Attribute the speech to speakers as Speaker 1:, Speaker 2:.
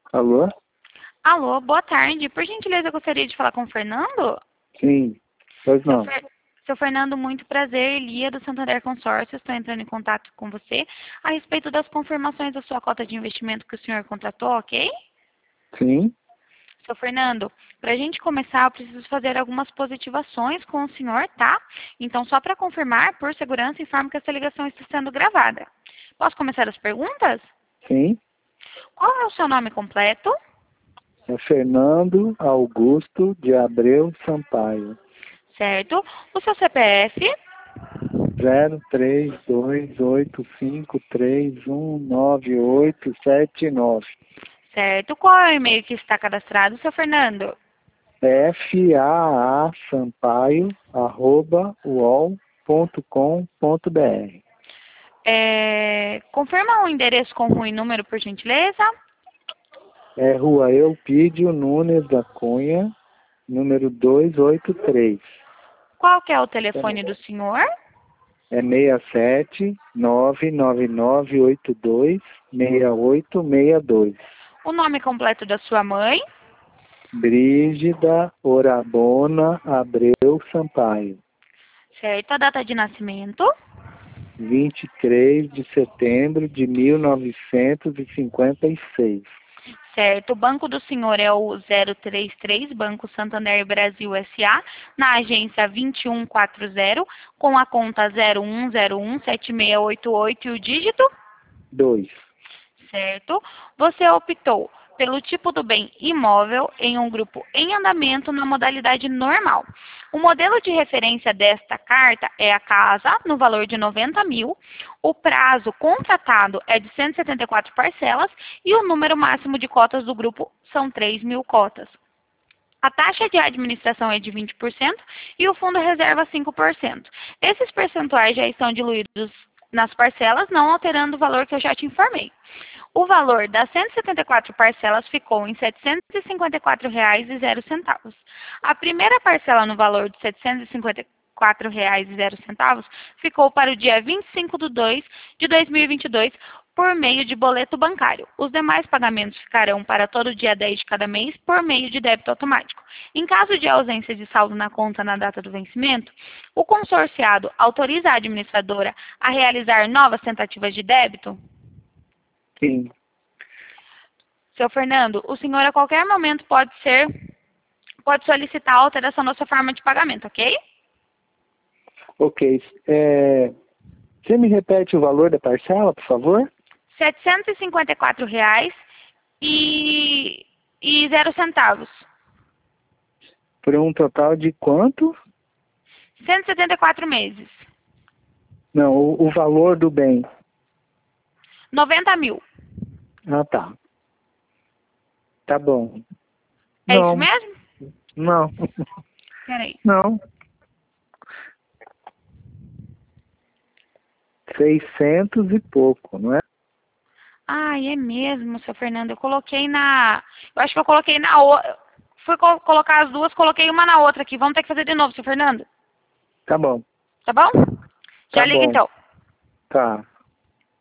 Speaker 1: Alô?
Speaker 2: Alô, boa tarde. Por gentileza, eu gostaria de falar com o Fernando.
Speaker 1: Sim, pois não.
Speaker 2: Seu Fernando, muito prazer. Lia do Santander Consórcio. Estou entrando em contato com você a respeito das confirmações da sua cota de investimento que o senhor contratou, ok?
Speaker 1: Sim,
Speaker 2: Seu Fernando, para a gente começar, eu preciso fazer algumas positivações com o senhor, tá? Então, só para confirmar, por segurança, informo que essa ligação está sendo gravada. Posso começar as perguntas?
Speaker 1: sim.
Speaker 2: Qual é o seu nome completo?
Speaker 1: É Fernando Augusto de Abreu Sampaio.
Speaker 2: Certo. O seu CPF?
Speaker 1: 0322853197879.
Speaker 2: Certo. Qual é o e-mail que está cadastrado, seu Fernando?
Speaker 1: faasampaio@uol.com.br.
Speaker 2: Confirma o endereço com rua e número, por gentileza?
Speaker 1: É Rua Eupídio Nunes da Cunha, número 283.
Speaker 2: Qual que é o telefone do senhor?
Speaker 1: É 67-99982-6862.
Speaker 2: O nome completo da sua mãe?
Speaker 1: Brígida Orabona Abreu Sampaio.
Speaker 2: Certo. A data de nascimento?
Speaker 1: 23 de setembro de 1956.
Speaker 2: Certo. O banco do senhor é o 033, Banco Santander Brasil S.A., na agência 2140, com a conta 01017688 e o dígito?
Speaker 1: 2.
Speaker 2: Certo. Você optou pelo tipo do bem imóvel em um grupo em andamento na modalidade normal. O modelo de referência desta carta é a casa, no valor de 90 mil. O prazo contratado é de 174 parcelas e o número máximo de cotas do grupo são 3.000 cotas. A taxa de administração é de 20% e o fundo reserva 5%. Esses percentuais já estão diluídos nas parcelas, não alterando o valor que eu já te informei. O valor das 174 parcelas ficou em R$ 754,00. A primeira parcela no valor de R$ 754,00 ficou para o dia 25 de 2 de 2022 por meio de boleto bancário. Os demais pagamentos ficarão para todo dia 10 de cada mês por meio de débito automático. Em caso de ausência de saldo na conta na data do vencimento, o consorciado autoriza a administradora a realizar novas tentativas de débito?
Speaker 1: Sim.
Speaker 2: Seu Fernando, o senhor a qualquer momento pode solicitar a alteração da sua forma de pagamento, ok?
Speaker 1: Ok. Você me repete o valor da parcela, por favor?
Speaker 2: R$ 754,00 e 0 centavos.
Speaker 1: Por um total de quanto?
Speaker 2: 174 meses.
Speaker 1: Não, o valor do bem.
Speaker 2: 90 mil.
Speaker 1: Ah, tá. Tá bom.
Speaker 2: É isso
Speaker 1: Não,
Speaker 2: mesmo?
Speaker 1: não,
Speaker 2: Peraí.
Speaker 1: não. 600 e pouco, não é?
Speaker 2: Ai, é mesmo, seu Fernando. Eu acho que eu coloquei na outra. Fui colocar as duas, coloquei uma na outra aqui. Vamos ter que fazer de novo, seu Fernando.
Speaker 1: Tá bom,
Speaker 2: Tá bom?
Speaker 1: tá
Speaker 2: Já liga
Speaker 1: bom,
Speaker 2: então.
Speaker 1: tá.